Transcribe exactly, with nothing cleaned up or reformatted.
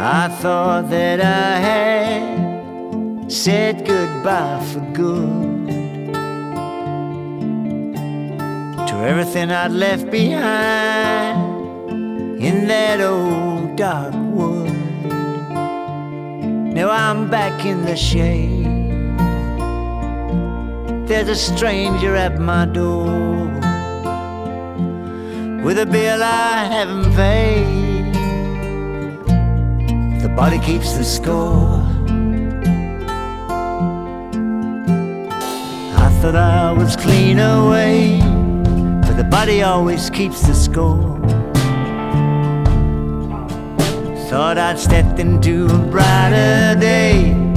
I thought that I had said goodbye for good to everything I'd left behind in that old dark wood. Now I'm back in the shade. There's a stranger at my door with a bill I haven't paid. The body keeps the score. I thought I was clean away, but the body always keeps the score. Thought I'd stepped into a brighter day,